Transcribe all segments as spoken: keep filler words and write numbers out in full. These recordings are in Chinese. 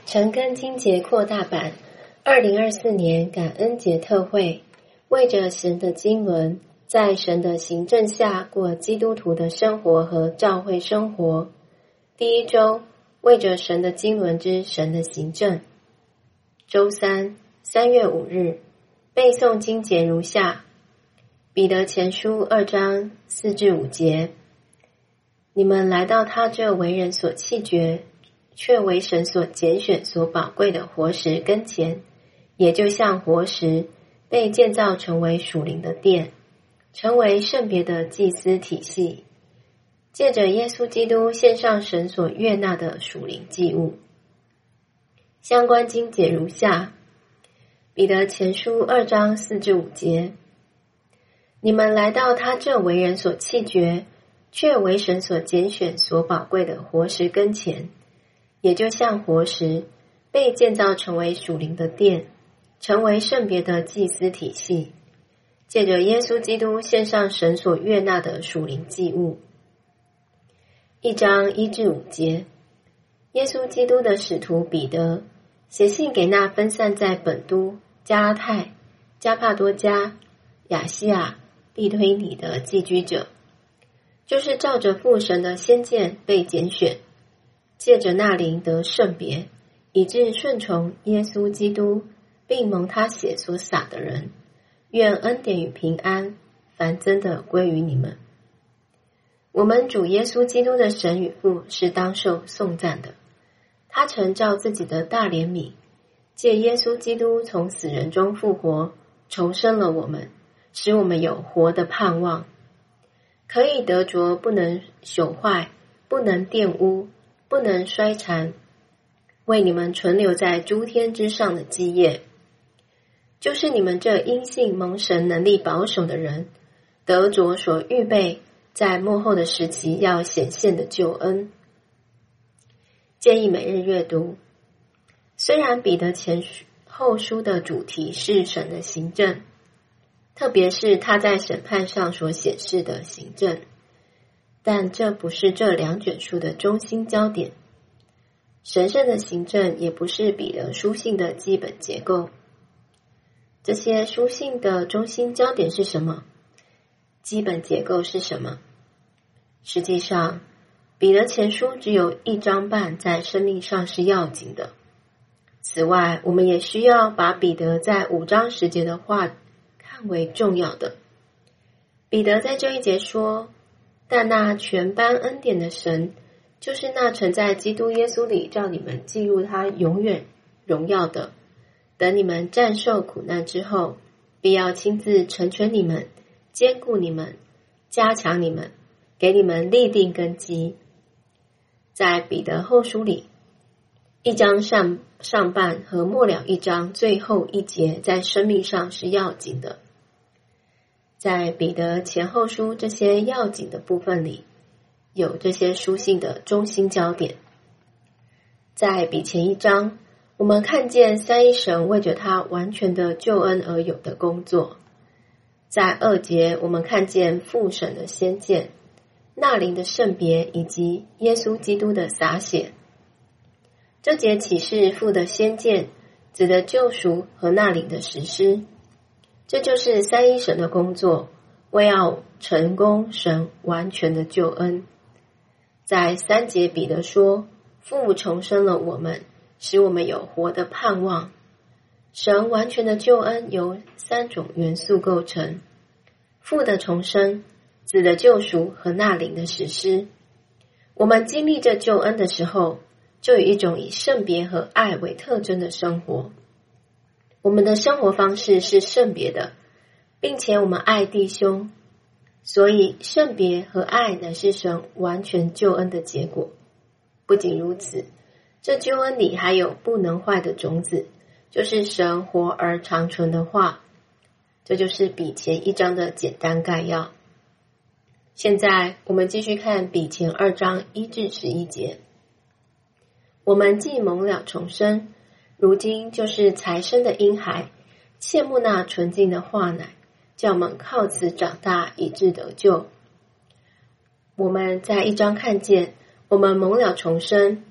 陈根金节扩大版二零二四年感恩节特会，为着神的经纶，在神的行政下过基督徒的生活和教会生活。第一周，为着神的经纶之神的行政。周三，三月五日，背诵经节如下：彼得前书二章四至五节，你们来到他这为人所弃绝，却为神所拣选所宝贵的活石跟前，也就像活石被建造成为属灵的殿，成为圣别的祭司体系，借着耶稣基督献上神所悦纳的属灵祭物。相关经节如下：彼得前书二章四至五节，你们来到他这为人所弃绝，却为神所拣选所宝贵的活石跟前，也就像活石被建造成为属灵的殿，成为圣别的祭司体系，借着耶稣基督献上神所悦纳的属灵祭物。一章一至五节，耶稣基督的使徒彼得写信给那分散在本都、加拉太、加帕多家、亚细亚、庇推尼的寄居者，就是照着父神的先见被拣选，借着那灵得圣别，以致顺从耶稣基督，并蒙他血所洒的人，愿恩典与平安繁增的归于你们。我们主耶稣基督的神与父是当受颂赞的，他曾照自己的大怜悯，借耶稣基督从死人中复活，重生了我们，使我们有活的盼望，可以得着不能朽坏、不能玷污、不能衰残，为你们存留在诸天之上的基业，就是你们这因信蒙神能力保守的人，得着所预备在末后的时期要显现的救恩。建议每日阅读。虽然彼得前后书的主题是神的行政，特别是他在审判上所显示的行政，但这不是这两卷书的中心焦点。神圣的行政也不是彼得书信的基本结构。这些书信的中心焦点是什么？基本结构是什么？实际上，彼得前书只有一章半在生命上是要紧的。此外，我们也需要把彼得在五章十节的话看为重要的。彼得在这一节说，但那全般恩典的神，就是那曾在基督耶稣里叫你们进入他永远荣耀的，等你们战胜苦难之后，必要亲自成全你们，坚固你们，加强你们，给你们立定根基。在彼得后书里，一章上上半和末了一章最后一节在生命上是要紧的。在彼得前后书这些要紧的部分里，有这些书信的中心焦点。在比前一章，我们看见三一神为着他完全的救恩而有的工作。在二节，我们看见父神的先见、那灵的圣别以及耶稣基督的洒血。这节启示父的先见，指的救赎和那灵的实施。这就是三一神的工作，为要成功神完全的救恩。在三节彼得说，父重生了我们，使我们有活的盼望。神完全的救恩由三种元素构成：父的重生、子的救赎和那灵的实施。我们经历这救恩的时候，就有一种以圣别和爱为特征的生活。我们的生活方式是圣别的，并且我们爱弟兄，所以圣别和爱乃是神完全救恩的结果。不仅如此，这救恩里还有不能坏的种子，就是神活而长存的话。这就是比前一章的简单概要。现在我们继续看比前二章一至十一节。我们既蒙了重生，如今就是才生的婴孩，切慕那纯净的话奶，叫我们靠此长大，以致得救。我们在一章看见，我们蒙了重生，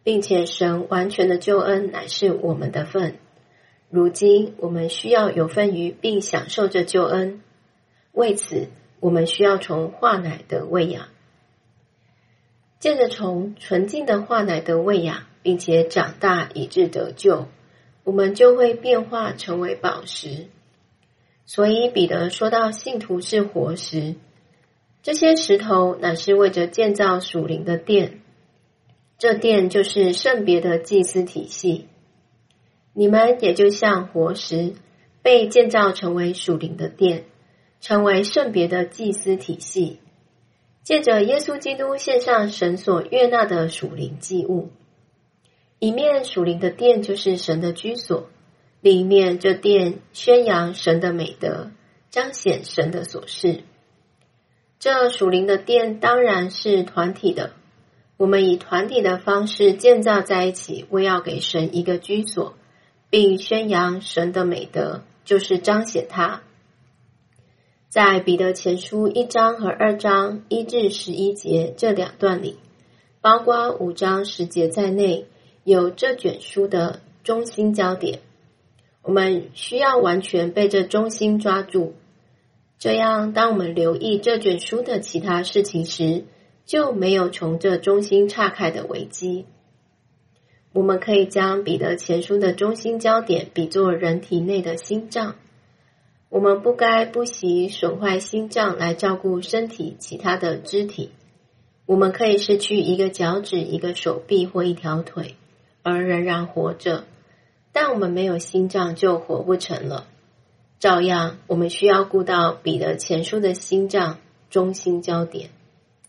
并且神完全的救恩乃是我们的份。如今我们需要有份于并享受这救恩，为此我们需要从话奶得喂养。借着从纯净的话奶得喂养，并且长大以致得救，我们就会变化成为宝石。所以彼得说到信徒是活石，这些石头乃是为着建造属灵的殿，这殿就是圣别的祭司体系。你们也就像活石，被建造成为属灵的殿，成为圣别的祭司体系，借着耶稣基督献上神所悦纳的属灵祭物。一面属灵的殿就是神的居所，另一面这殿宣扬神的美德，彰显神的所事。这属灵的殿当然是团体的，我们以团体的方式建造在一起，为要给神一个居所，并宣扬神的美德，就是彰显他。在彼得前书一章和二章一至十一节这两段里，包括五章十节在内，有这卷书的中心焦点。我们需要完全被这中心抓住，这样当我们留意这卷书的其他事情时，就没有从这中心岔开的危机。我们可以将彼得前书的中心焦点比作人体内的心脏，我们不该不惜损坏心脏来照顾身体其他的肢体。我们可以失去一个脚趾、一个手臂或一条腿，而仍然活着，但我们没有心脏就活不成了。照样，我们需要顾到彼得前书的心脏中心焦点。